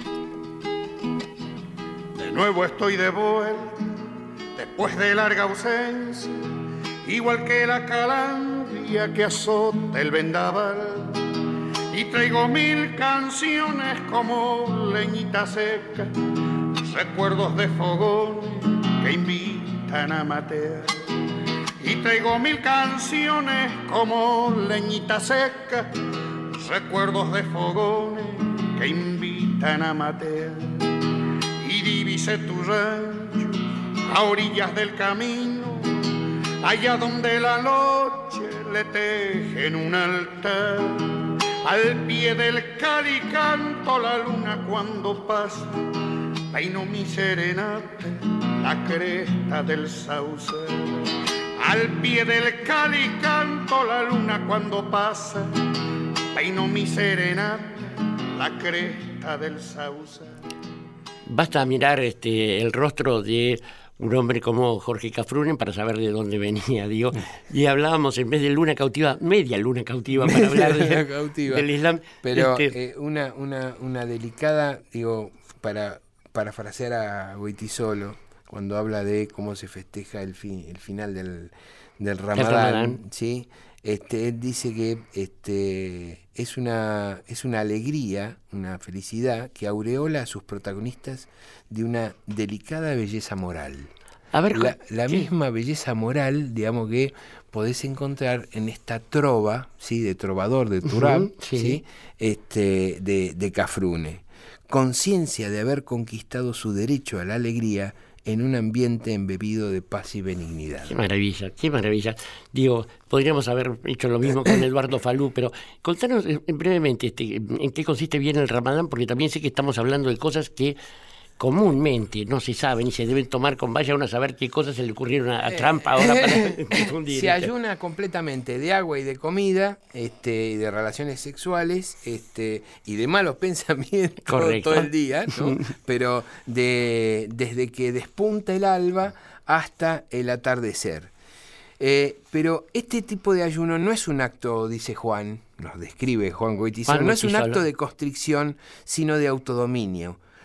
De nuevo estoy de vuelta, después de larga ausencia, igual que la calandria que azota el vendaval. Y traigo mil canciones como leñita seca, recuerdos de fogones que invitan a matear. Y traigo mil canciones como leñita seca, recuerdos de fogones que invitan a matear. Y divisé tu rancho a orillas del camino, allá donde la noche le tejen un altar. Al pie del cali canto la luna cuando pasa, peino mi serenata, la cresta del sauce. Al pie del cali canto la luna cuando pasa, peino mi serenata, la cresta del sauce. Basta mirar este, el rostro de un hombre como Jorge Cafrunen para saber de dónde venía, digo. Y hablábamos, en vez de luna cautiva, media luna cautiva para hablar de- Media cautiva. del Islam. Pero Este, eh, una, una, una delicada, digo, para parafrasear a Goytisolo, cuando habla de cómo se festeja el, fin, el final del, del Ramadán, Ramadán. ¿sí? Este, él dice que este, es, una, es una alegría, una felicidad que aureola a sus protagonistas de una delicada belleza moral. a ver, La, la sí. misma belleza moral, digamos, que podés encontrar en esta trova, ¿sí? De trovador, de Turab, Ujú, sí. ¿sí? Este, de, de Cafrune. Conciencia de haber conquistado su derecho a la alegría en un ambiente embebido de paz y benignidad. Qué maravilla, qué maravilla. Digo, podríamos haber hecho lo mismo con Eduardo Falú, pero contanos eh, brevemente este, en qué consiste bien el Ramadán, porque también sé que estamos hablando de cosas que comúnmente no se saben y se deben tomar con vaya uno a saber qué cosas se le ocurrieron a, a Trump ahora para difundir. Se ayuna completamente de agua y de comida, este, y de relaciones sexuales, este, y de malos pensamientos Correcto. todo el día, ¿no? Pero de, desde que despunta el alba hasta el atardecer. Eh, pero este tipo de ayuno no es un acto, dice Juan, nos describe Juan Goytisolo, Juan no es un Goytisolo. acto de constricción, sino de autodominio.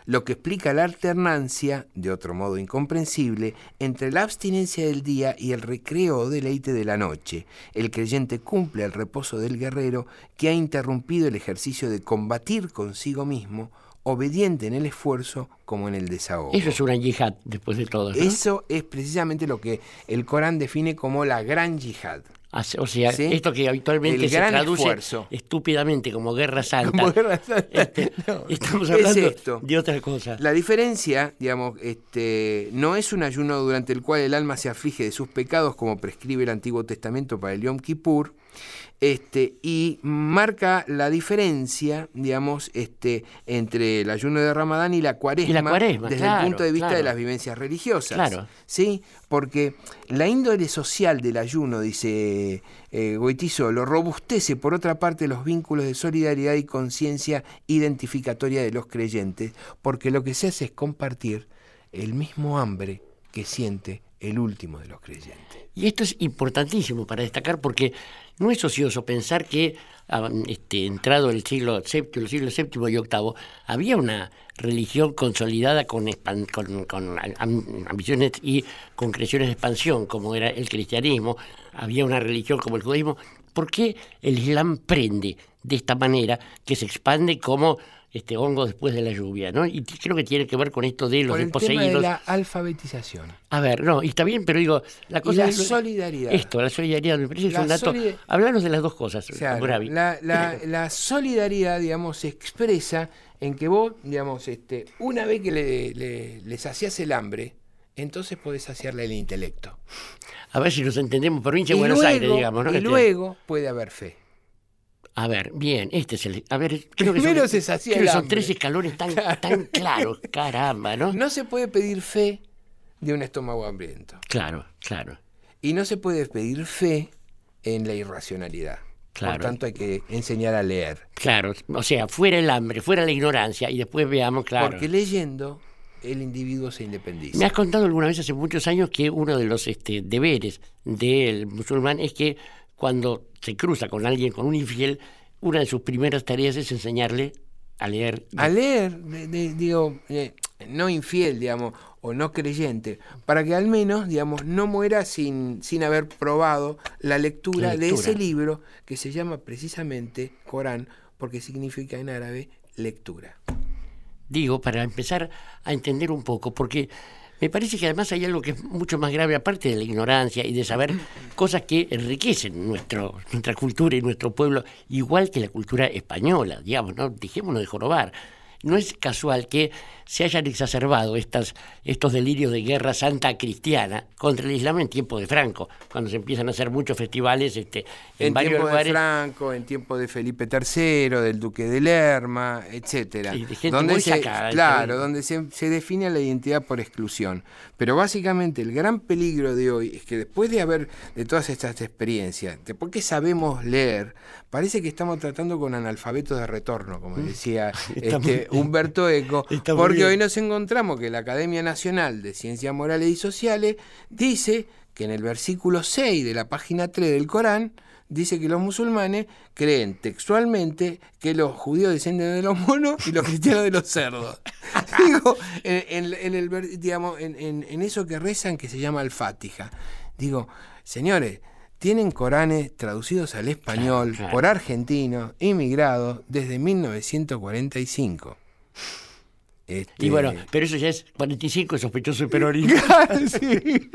lo que explica la alternancia, de otro modo incomprensible, entre la abstinencia del día y el recreo o deleite de la noche. El creyente cumple el reposo del guerrero que ha interrumpido el ejercicio de combatir consigo mismo, obediente en el esfuerzo como en el desahogo. Eso es una yihad, después de todo, ¿no? Eso es precisamente lo que el Corán define como la gran yihad. O sea, ¿sí? Esto que habitualmente se traduce esfuerzo. estúpidamente como guerra santa. Como guerra santa. Este, no, estamos hablando es esto. de otra cosa. La diferencia, digamos, este, no es un ayuno durante el cual el alma se aflige de sus pecados, como prescribe el Antiguo Testamento para el Yom Kippur, este, y marca la diferencia, digamos, este, entre el ayuno de Ramadán y la cuaresma, y la cuaresma desde claro, el punto de vista claro. de las vivencias religiosas. Claro. ¿Sí? Porque la índole social del ayuno, dice eh, Goytisolo, robustece por otra parte los vínculos de solidaridad y conciencia identificatoria de los creyentes, porque lo que se hace es compartir el mismo hambre que siente el último de los creyentes. Y esto es importantísimo para destacar porque no es ocioso pensar que este, entrado el siglo séptimo, el siglo séptimo y octavo, había una religión consolidada con, expan- con, con ambiciones y concreciones de expansión, como era el cristianismo, había una religión como el judaísmo. ¿Por qué el Islam prende de esta manera, que se expande como este hongo después de la lluvia, ¿no? Y t- creo que tiene que ver con esto de los Por el desposeídos. tema de la alfabetización. A ver, no, y está bien, pero digo, la cosa y la es lo- solidaridad. Esto, la solidaridad, me parece que es La un dato. solid- Hablaros de las dos cosas, O sea, Gravi. la, la, la solidaridad, digamos, se expresa en que vos, digamos, este, una vez que le, le, le saciás el hambre, entonces podés saciarle el intelecto. A ver si nos entendemos, provincia Y de Buenos luego, Aires, digamos, ¿no? y Este- luego puede haber fe. A ver, bien, este es el. A ver, creo que Primero son, se sacia creo el que son hambre. tres escalones tan, tan claros, caramba, ¿no? No se puede pedir fe de un estómago hambriento. Claro, claro. Y no se puede pedir fe en la irracionalidad. Claro. Por tanto, hay que enseñar a leer. Claro, o sea, fuera el hambre, fuera la ignorancia, y después veamos, claro. Porque leyendo, el individuo se independiza. Me has contado alguna vez hace muchos años que uno de los este, deberes del musulmán es que cuando se cruza con alguien, con un infiel, una de sus primeras tareas es enseñarle a leer. A leer, de- de- digo, eh, no infiel, digamos, o no creyente, para que al menos, digamos, no muera sin, sin haber probado la lectura, La de lectura. ese libro que se llama precisamente Corán, porque significa en árabe lectura. Digo, para empezar a entender un poco, porque me parece que además hay algo que es mucho más grave, aparte de la ignorancia y de saber cosas que enriquecen nuestro, nuestra cultura y nuestro pueblo, igual que la cultura española, digamos, ¿no? Dejémonos de jorobar. No es casual que se hayan exacerbado estas, estos delirios de guerra santa cristiana contra el Islam en tiempo de Franco, cuando se empiezan a hacer muchos festivales este, en, En varios tiempo lugares. de Franco, en tiempo de Felipe tercero, del Duque de Lerma, etcétera. Sí, de gente donde muy se, sacada, claro, ¿sí? donde se, se define la identidad por exclusión. Pero básicamente el gran peligro de hoy es que después de haber de todas estas experiencias, después que sabemos leer, parece que estamos tratando con analfabetos de retorno, como decía Está muy este, bien. Humberto Eco, Está muy porque bien. hoy nos encontramos que la Academia Nacional de Ciencias Morales y Sociales dice que en el versículo seis de la página tres del Corán dice que los musulmanes creen textualmente que los judíos descienden de los monos y los cristianos de los cerdos. Digo, en, en- en el, ver- digamos, en, en- en eso que rezan que se llama al-Fátiha. Digo, señores, tienen Coranes traducidos al español Claro, claro. por argentinos inmigrados desde mil novecientos cuarenta y cinco. Este, Y bueno, pero eso ya es cuarenta y cinco, sospechoso de peronismo. sí.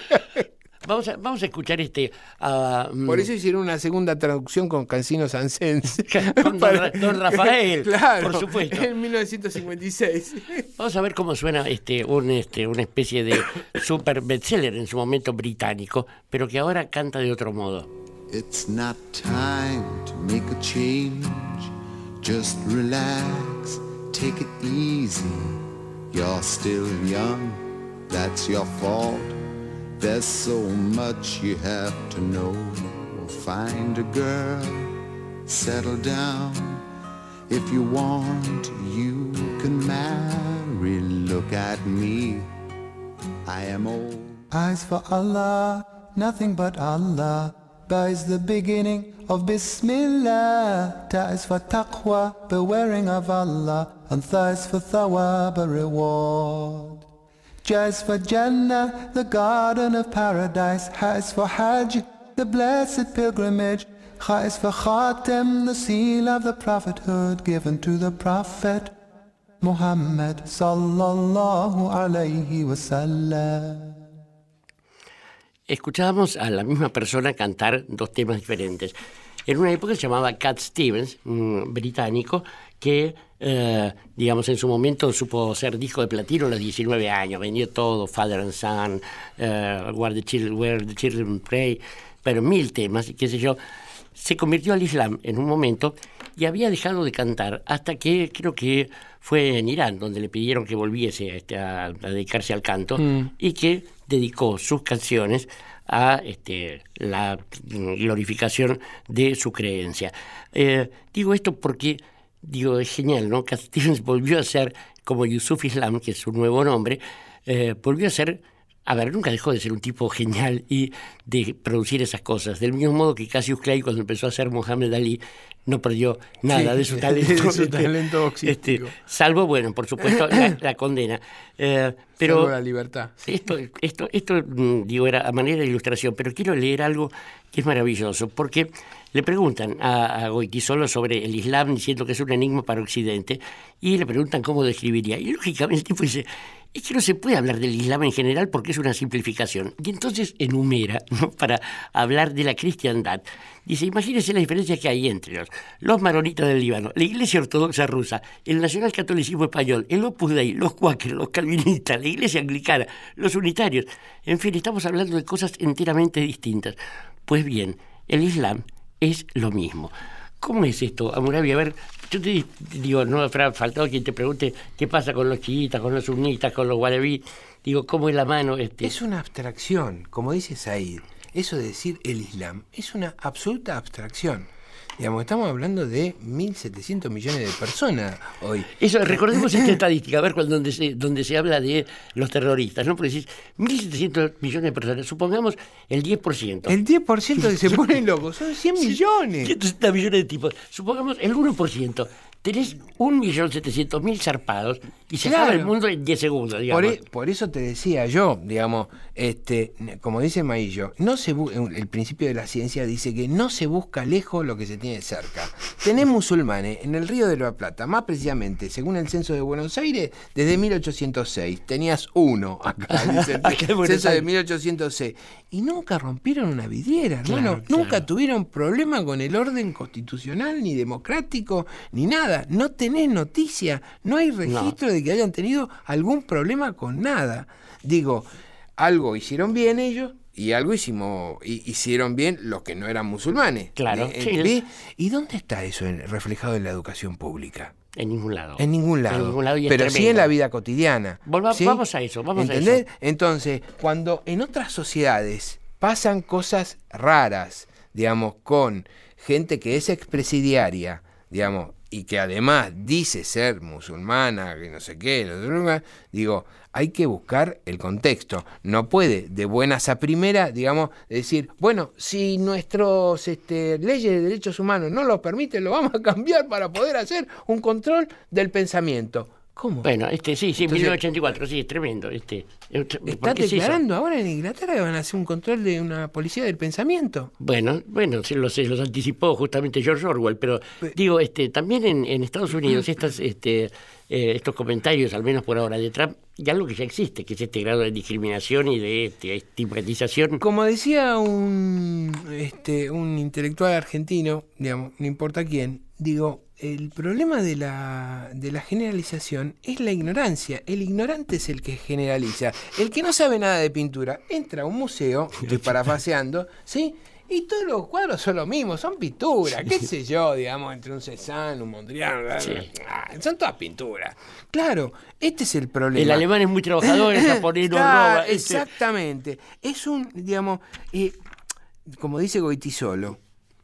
Vamos a, vamos a escuchar este. a, mm, Por eso hicieron una segunda traducción con Cancino Sansense. Con don Ra- don Rafael, claro, por supuesto. En mil novecientos cincuenta y seis. Vamos a ver cómo suena este, un, este, una especie de super bestseller en su momento británico, pero que ahora canta de otro modo. It's not time to make a change. Just relax, take it easy. You're still young, that's your fault. There's so much you have to know. Find a girl, settle down. If you want, you can marry. Look at me, I am old. Eyes for Allah, nothing but Allah. Ba is the beginning of Bismillah. Ta is for taqwa, bewaring of Allah. And Tha is for thawab, a reward. Ja is for Jannah, the garden of paradise. Ha is for Hajj, the blessed pilgrimage. Kha is for Khatem, the seal of the prophethood given to the prophet Muhammad sallallahu alayhi wa sallam. Escuchábamos a la misma persona cantar dos temas diferentes. En una época se llamaba Cat Stevens, un británico, que, eh, digamos, en su momento supo ser disco de platino a los diecinueve años, vendió todo, Father and Son, uh, Where the Children, Where the Children Pray, pero mil temas, y qué sé yo. Se convirtió al Islam en un momento y había dejado de cantar hasta que creo que fue en Irán, donde le pidieron que volviese este, a, a dedicarse al canto, mm. y que dedicó sus canciones a este, la glorificación de su creencia. Eh, digo esto porque digo es genial, ¿no? Cat Stevens volvió a ser, como Yusuf Islam, que es su nuevo nombre, eh, volvió a ser, a ver, nunca dejó de ser un tipo genial y de producir esas cosas. Del mismo modo que Cassius Clay, cuando empezó a ser Muhammad Ali, no perdió nada sí, de su talento, de su talento este, salvo, bueno, por supuesto, la, la condena. Eh, pero salvo la libertad. Esto, esto, esto, digo, era a manera de ilustración, pero quiero leer algo que es maravilloso, porque le preguntan a, a Goytisolo sobre el Islam, diciendo que es un enigma para Occidente, y le preguntan cómo describiría. Y lógicamente el tipo dice, es que no se puede hablar del Islam en general porque es una simplificación. Y entonces enumera, ¿no?, para hablar de la cristiandad. Dice, imagínense la diferencia que hay entre los, los maronitas del Líbano, la Iglesia Ortodoxa rusa, el nacionalcatolicismo español, el Opus Dei, los cuáqueros, los calvinistas, la Iglesia anglicana, los unitarios. En fin, estamos hablando de cosas enteramente distintas. Pues bien, el Islam es lo mismo. ¿Cómo es esto, Hammurabi? A ver, yo te digo, no habrá faltado quien te pregunte qué pasa con los chiitas, con los sunnitas, con los wahabí. Digo, ¿cómo es la mano? Este? Es una abstracción, como dice Said. Eso de decir el Islam es una absoluta abstracción. Digamos, estamos hablando de mil setecientos millones de personas hoy. Eso, recordemos esta estadística, a ver, cuando, donde, se, donde se habla de los terroristas, ¿no? Porque decís mil setecientos millones de personas, supongamos el diez por ciento. El diez por ciento que se pone loco, son cien millones. ciento setenta millones de tipos, supongamos el uno por ciento. Tenés un millón setecientos mil zarpados y se claro. acaba el mundo en diez segundos, digamos. Por, e, por eso te decía yo, digamos, este, como dice Maillo, no se bu- el principio de la ciencia dice que no se busca lejos lo que se tiene cerca. Tenés musulmanes en el Río de la Plata, más precisamente, según el censo de Buenos Aires, desde mil ochocientos seis. Tenías uno acá, dice el censo de mil ochocientos seis. Y nunca rompieron una vidriera, hermano. Claro, nunca claro. tuvieron problema con el orden constitucional, ni democrático, ni nada. No tenés noticia, no hay registro no. de que hayan tenido algún problema con nada. Digo, algo hicieron bien ellos y algo hicimos, hicieron bien los que no eran musulmanes. Claro. ¿Eh? Sí. ¿Y dónde está eso reflejado en la educación pública? En ningún lado. En ningún lado. En ningún lado y pero sí en la vida cotidiana. Volva, ¿sí? Vamos a eso, vamos ¿entendés? a eso. Entonces, cuando en otras sociedades pasan cosas raras, digamos, con gente que es expresidiaria, digamos, y que además dice ser musulmana, que no sé qué, no sé qué, digo, hay que buscar el contexto. No puede de buenas a primera, digamos, decir, bueno, si nuestras este, leyes de derechos humanos no lo permiten, lo vamos a cambiar para poder hacer un control del pensamiento. ¿Cómo? Bueno, este sí, sí, Entonces, mil novecientos ochenta y cuatro, sí, es tremendo. Este, ¿Está declarando ahora en Inglaterra que van a hacer un control de una policía del pensamiento? Bueno, bueno, se los, se los anticipó justamente George Orwell, pero Pe- digo, este, también en, en Estados Unidos estas, este, eh, estos comentarios, al menos por ahora, de Trump, ya algo que ya existe, que es este grado de discriminación y de este, estigmatización. Como decía un, este, un intelectual argentino, digamos, no importa quién, digo, el problema de la, de la generalización es la ignorancia. El ignorante es el que generaliza. El que no sabe nada de pintura entra a un museo, estoy parafaseando, ¿sí? Y todos los cuadros son lo mismo, son pinturas, sí. qué sé yo, digamos, entre un Cézanne, un Mondrian, sí. son todas pinturas. Claro, este es el problema. El alemán es muy trabajador, el japonés no claro, roba. Exactamente. Este... Es un, digamos, eh, como dice Goytisolo,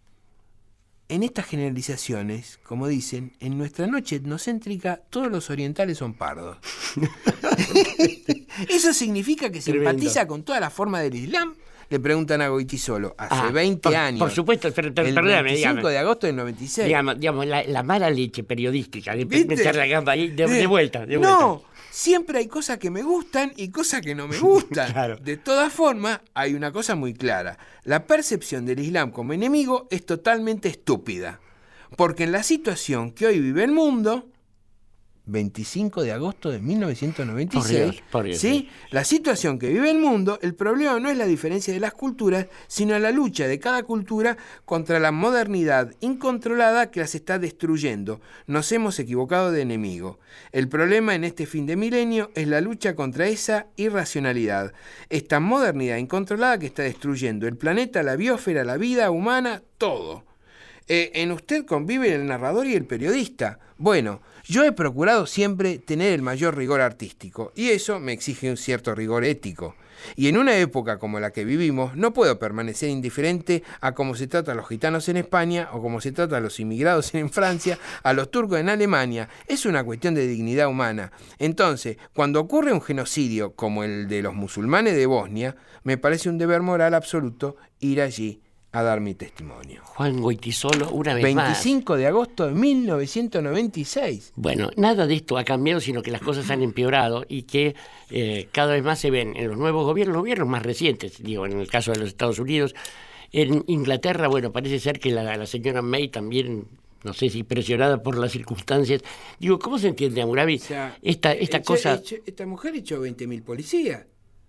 en estas generalizaciones, como dicen, en nuestra noche etnocéntrica todos los orientales son pardos. Eso significa que se Tremendo. empatiza con toda la forma del Islam, le preguntan a Goytisolo, hace Ah, veinte por, años. Por supuesto, pero, pero, el perdóname, veinticinco dígame. de agosto del noventa y seis. Digamos, digamos la, la mala leche periodística de ¿Viste? meter la gamba ahí, de, de vuelta, de No, vuelta. siempre hay cosas que me gustan y cosas que no me gustan. Claro. De todas formas, hay una cosa muy clara. La percepción del Islam como enemigo es totalmente estúpida. Porque en la situación que hoy vive el mundo, veinticinco de agosto de mil novecientos noventa y seis, Por Dios, por Dios, ¿sí? sí. La situación que vive el mundo, el problema no es la diferencia de las culturas, sino la lucha de cada cultura contra la modernidad incontrolada que las está destruyendo. Nos hemos equivocado de enemigo. El problema en este fin de milenio es la lucha contra esa irracionalidad, esta modernidad incontrolada que está destruyendo el planeta, la biosfera, la vida humana, todo. Eh, en usted convive el narrador y el periodista. Bueno, yo he procurado siempre tener el mayor rigor artístico y eso me exige un cierto rigor ético. Y en una época como la que vivimos no puedo permanecer indiferente a cómo se trata a los gitanos en España o cómo se trata a los inmigrados en Francia, a los turcos en Alemania. Es una cuestión de dignidad humana. Entonces, cuando ocurre un genocidio como el de los musulmanes de Bosnia, me parece un deber moral absoluto ir allí a dar mi testimonio. Juan Goytisolo, una vez más. veinticinco de agosto de mil novecientos noventa y seis. Bueno, nada de esto ha cambiado, sino que las cosas han empeorado y que eh, cada vez más se ven en los nuevos gobiernos, los gobiernos más recientes, digo, en el caso de los Estados Unidos. En Inglaterra, bueno, parece ser que la, la señora May también, no sé si presionada por las circunstancias. Digo, ¿cómo se entiende, Amurabi? O sea, esta esta eche- cosa... eche- esta mujer echó veinte mil policías.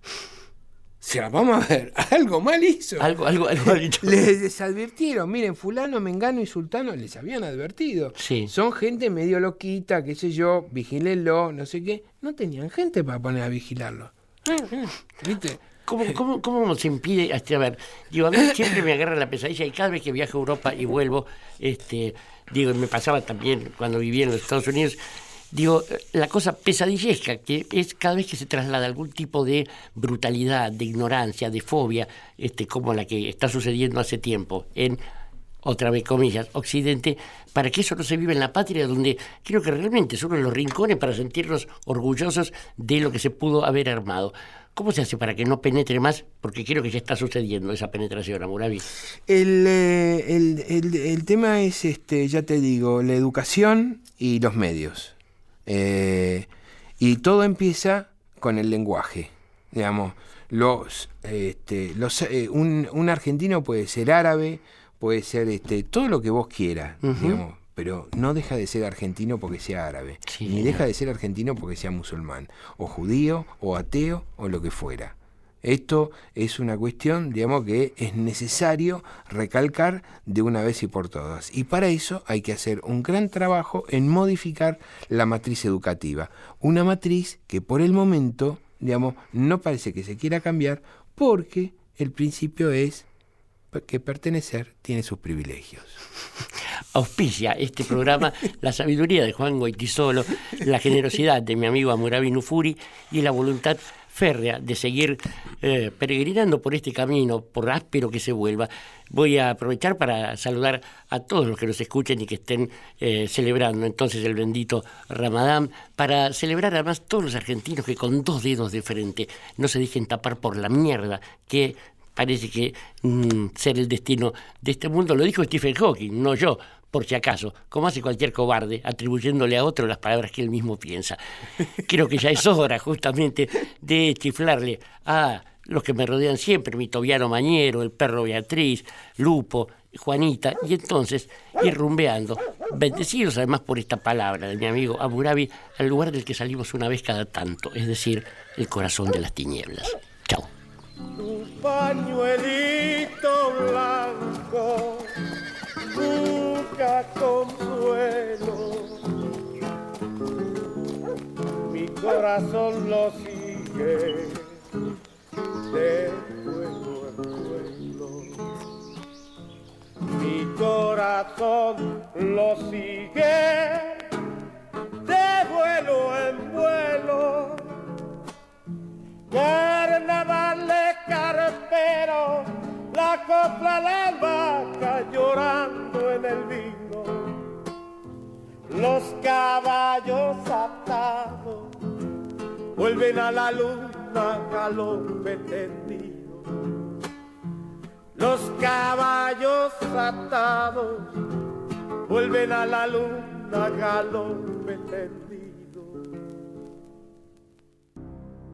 O sea, vamos a ver, algo mal hizo. Algo, algo, algo ha dicho. Les desadvirtieron, miren, fulano, mengano y sultano les habían advertido. Sí. Son gente medio loquita, qué sé yo, vigílenlo, no sé qué. No tenían gente para poner a vigilarlo. ¿Viste? ¿Cómo, cómo, ¿Cómo se impide? Este, a ver, digo, a mí siempre me agarra la pesadilla y cada vez que viajo a Europa y vuelvo, este, digo, y me pasaba también cuando vivía en los Estados Unidos, digo, la cosa pesadillesca, que es cada vez que se traslada algún tipo de brutalidad, de ignorancia, de fobia, este, como la que está sucediendo hace tiempo en, otra vez comillas, Occidente, para que eso no se viva en la patria, donde creo que realmente es uno de los rincones para sentirnos orgullosos de lo que se pudo haber armado. ¿Cómo se hace para que no penetre más? Porque creo que ya está sucediendo esa penetración, Amurabi. El, eh, el, el, el tema es, este, ya te digo, la educación y los medios. Eh, y todo empieza con el lenguaje. Digamos, los, este, los, eh, un, un argentino puede ser árabe, puede ser este, todo lo que vos quieras, uh-huh. digamos, pero no deja de ser argentino porque sea árabe, sí, ni deja de ser argentino porque sea musulmán, o judío, o ateo, o lo que fuera. Esto es una cuestión, digamos, que es necesario recalcar de una vez y por todas. Y para eso hay que hacer un gran trabajo en modificar la matriz educativa. Una matriz que por el momento, digamos, no parece que se quiera cambiar porque el principio es que pertenecer tiene sus privilegios. Auspicia este programa la sabiduría de Juan Goytisolo, la generosidad de mi amigo Amurabi Nufuri y la voluntad férrea de seguir eh, peregrinando por este camino, por áspero que se vuelva. Voy a aprovechar para saludar a todos los que nos escuchen y que estén eh, celebrando entonces el bendito Ramadán, para celebrar además todos los argentinos que con dos dedos de frente no se dejen tapar por la mierda que parece que mm, ser el destino de este mundo. Lo dijo Stephen Hawking, no yo, por si acaso, como hace cualquier cobarde, atribuyéndole a otro las palabras que él mismo piensa. Creo que ya es hora justamente de chiflarle a los que me rodean siempre, mi Tobiano Mañero, el perro Beatriz, Lupo, Juanita, y entonces ir rumbeando, bendecidos además por esta palabra de mi amigo Amurabi, al lugar del que salimos una vez cada tanto, es decir, el corazón de las tinieblas. Chao. Tu pañuelito blanco busca consuelo, mi corazón lo sigue de pueblo en pueblo, mi corazón lo sigue de vuelo en vuelo. Carnavales carpero, la copla la vaca llorando en el vino, los caballos atados vuelven a la luna galope tendido, atados vuelven a la luna galope lento.